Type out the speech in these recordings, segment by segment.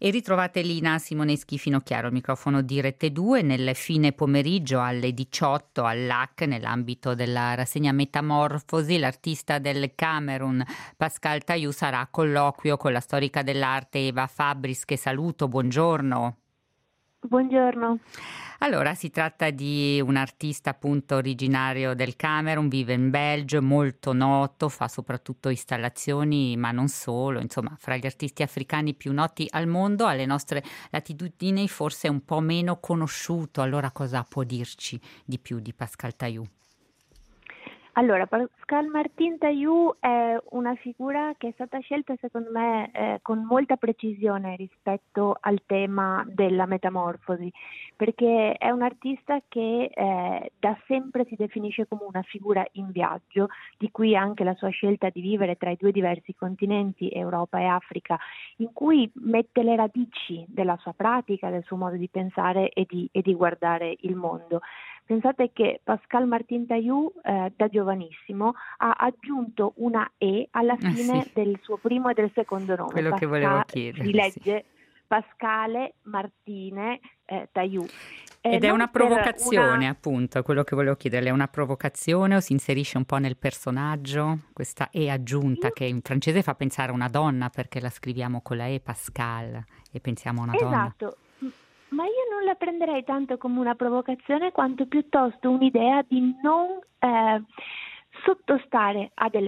E ritrovate Lina Simoneschi Finocchiaro, il microfono di Rete 2 nel fine pomeriggio alle 18 all'AC nell'ambito della rassegna Metamorfosi. L'artista del Camerun Pascal Tailloux sarà a colloquio con la storica dell'arte Eva Fabris, che saluto, buongiorno. Buongiorno. Allora, si tratta di un artista appunto originario del Camerun, vive in Belgio, molto noto, fa soprattutto installazioni, ma non solo, insomma, fra gli artisti africani più noti al mondo, alle nostre latitudini forse un po' meno conosciuto. Allora, cosa può dirci di più di Pascal Tailloux? Allora, Pascal Martin Tailloux è una figura che è stata scelta secondo me con molta precisione rispetto al tema della metamorfosi, perché è un artista che da sempre si definisce come una figura in viaggio, di cui anche la sua scelta di vivere tra i due diversi continenti, Europa e Africa, in cui mette le radici della sua pratica, del suo modo di pensare e di guardare il mondo. Pensate che Pascal Martin Tailloux da giovanissimo ha aggiunto una E alla fine del suo primo e del secondo nome. Quello che volevo chiedere. Si legge Pascale Martine Tailloux. Ed è una provocazione, appunto, quello che volevo chiederle, è una provocazione o si inserisce un po' nel personaggio? Questa E aggiunta che in francese fa pensare a una donna, perché la scriviamo con la E, Pascal, e pensiamo a una donna. Esatto. Ma io non la prenderei tanto come una provocazione quanto piuttosto un'idea di non sottostare a delle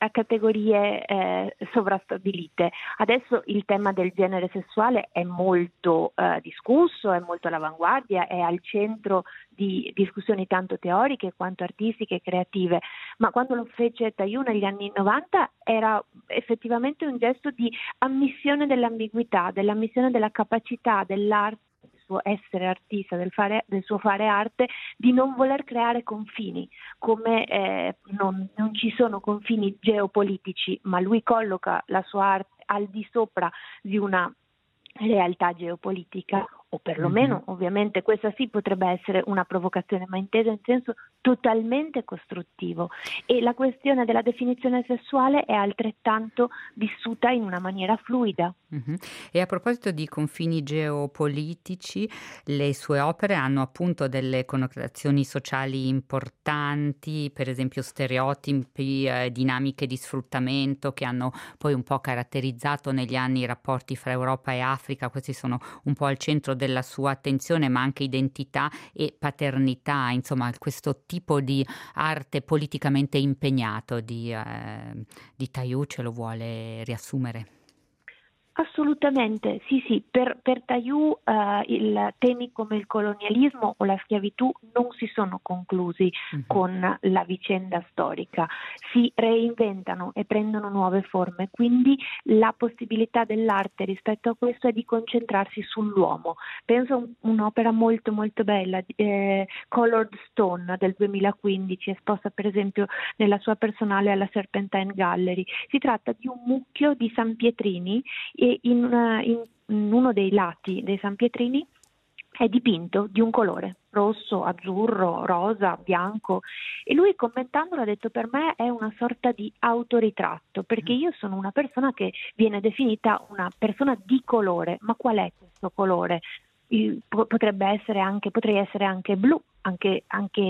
categorie sovrastabilite. Adesso il tema del genere sessuale è molto discusso, è molto all'avanguardia, è al centro di discussioni tanto teoriche quanto artistiche e creative, ma quando lo fece Tailloux negli anni 90 era effettivamente un gesto di ammissione dell'ambiguità, dell'ammissione della capacità dell'arte, essere artista, del suo fare arte, di non voler creare confini, come non ci sono confini geopolitici, ma lui colloca la sua arte al di sopra di una realtà geopolitica, o perlomeno ovviamente questa sì potrebbe essere una provocazione, ma intesa in senso totalmente costruttivo, e la questione della definizione sessuale è altrettanto vissuta in una maniera fluida. E a proposito di confini geopolitici, le sue opere hanno appunto delle connotazioni sociali importanti, per esempio stereotipi, dinamiche di sfruttamento che hanno poi un po' caratterizzato negli anni i rapporti fra Europa e Africa. Questi sono un po' al centro della sua attenzione, ma anche identità e paternità, insomma questo tipo di arte politicamente impegnato di Tailloux ce lo vuole riassumere? Assolutamente, sì, per Tailloux temi come il colonialismo o la schiavitù non si sono conclusi con la vicenda storica, si reinventano e prendono nuove forme, quindi la possibilità dell'arte rispetto a questo è di concentrarsi sull'uomo. Penso a un'opera molto molto bella, Colored Stone del 2015, esposta per esempio nella sua personale alla Serpentine Gallery. Si tratta di un mucchio di sanpietrini, e in uno dei lati dei sanpietrini è dipinto di un colore, rosso, azzurro, rosa, bianco, e lui commentandolo ha detto: per me è una sorta di autoritratto, perché io sono una persona che viene definita una persona di colore, ma qual è questo colore? Potrei essere anche blu, anche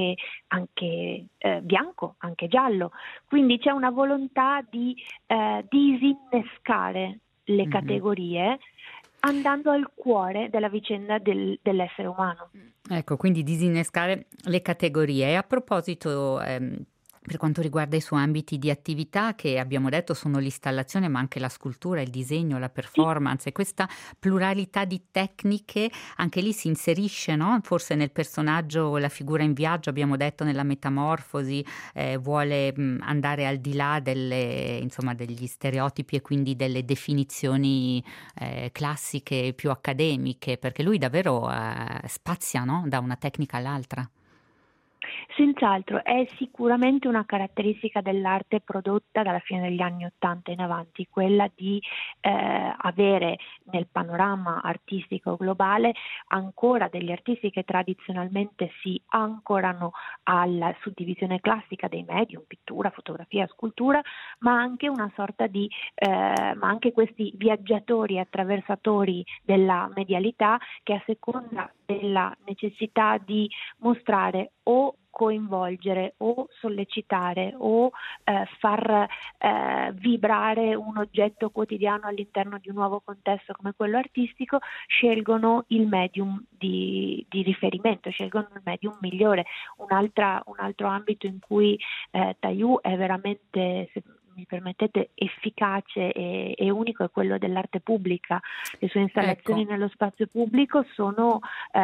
bianco, anche giallo, quindi c'è una volontà di disinnescare le categorie, andando al cuore della vicenda dell'essere umano. Ecco, quindi disinnescare le categorie. E a proposito, per quanto riguarda i suoi ambiti di attività, che abbiamo detto sono l'installazione, ma anche la scultura, il disegno, la performance, e questa pluralità di tecniche anche lì si inserisce, no? Forse nel personaggio, la figura in viaggio, abbiamo detto nella metamorfosi, vuole andare al di là degli stereotipi e quindi delle definizioni classiche più accademiche, perché lui davvero spazia, no? Da una tecnica all'altra. Senz'altro, è sicuramente una caratteristica dell'arte prodotta dalla fine degli anni '80 in avanti, quella di avere nel panorama artistico globale ancora degli artisti che tradizionalmente si ancorano alla suddivisione classica dei medium, pittura, fotografia, scultura, ma anche una sorta di, ma anche questi viaggiatori, attraversatori della medialità che a seconda della necessità di mostrare o coinvolgere o sollecitare o far vibrare un oggetto quotidiano all'interno di un nuovo contesto come quello artistico, scelgono il medium di riferimento, scelgono il medium migliore. Un altro ambito in cui Tayou è veramente, se mi permettete, efficace e unico è quello dell'arte pubblica. Le sue installazioni nello spazio pubblico sono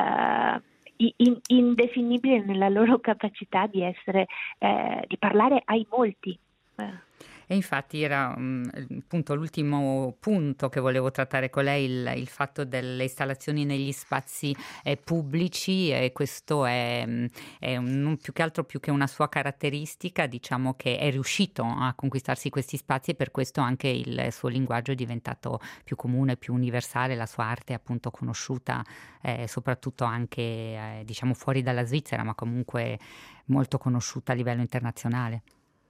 indefinibili nella loro capacità di essere, di parlare ai molti. E infatti era appunto l'ultimo punto che volevo trattare con lei, il fatto delle installazioni negli spazi pubblici, e questo è non più che altro, più che una sua caratteristica, diciamo che è riuscito a conquistarsi questi spazi, e per questo anche il suo linguaggio è diventato più comune, più universale, la sua arte è appunto conosciuta soprattutto anche diciamo fuori dalla Svizzera, ma comunque molto conosciuta a livello internazionale.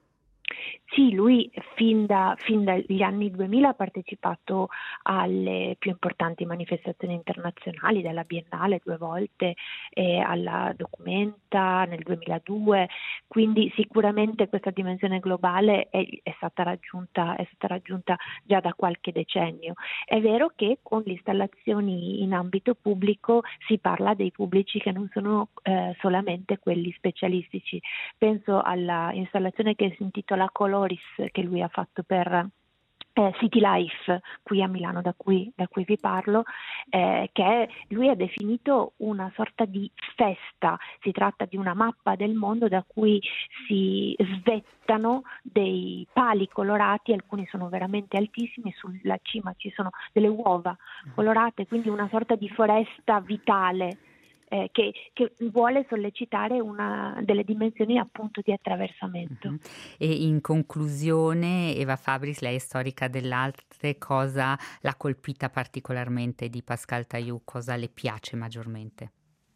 Sì, lui fin dagli anni 2000 ha partecipato alle più importanti manifestazioni internazionali, dalla Biennale 2 volte e alla Documenta nel 2002, quindi sicuramente questa dimensione globale è stata raggiunta già da qualche decennio. È vero che con le installazioni in ambito pubblico si parla dei pubblici che non sono solamente quelli specialistici. Penso alla installazione che si intitola Coloris, che lui ha fatto per City Life qui a Milano, da cui vi parlo, che lui ha definito una sorta di festa. Si tratta di una mappa del mondo da cui si svettano dei pali colorati, alcuni sono veramente altissimi, sulla cima ci sono delle uova colorate, quindi una sorta di foresta vitale che vuole sollecitare una delle dimensioni appunto di attraversamento. E in conclusione, Eva Fabris, lei è storica dell'arte, cosa l'ha colpita particolarmente di Pascal Tayou, cosa le piace maggiormente?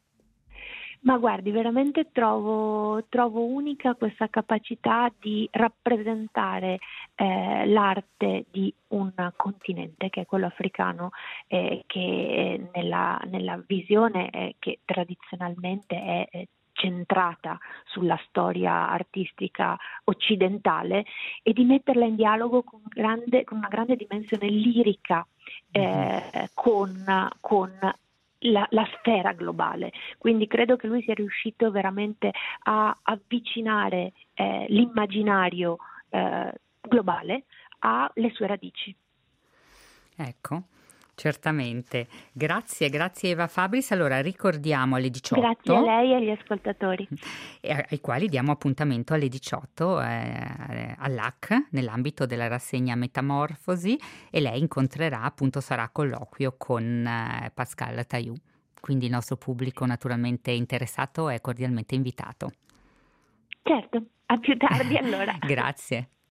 Ma guardi, veramente trovo unica questa capacità di rappresentare l'arte di un continente che è quello africano, che nella visione che tradizionalmente è centrata sulla storia artistica occidentale, e di metterla in dialogo con una grande dimensione lirica, con la sfera globale. Quindi credo che lui sia riuscito veramente a avvicinare l'immaginario globale alle sue radici. Ecco, certamente. Grazie Eva Fabris. Allora ricordiamo alle 18. Grazie a lei e agli ascoltatori. Ai quali diamo appuntamento alle 18 all'AC nell'ambito della rassegna Metamorfosi, e lei incontrerà, appunto sarà a colloquio con Pascal Tayou. Quindi il nostro pubblico naturalmente interessato è cordialmente invitato. Certo, a più tardi allora. Grazie.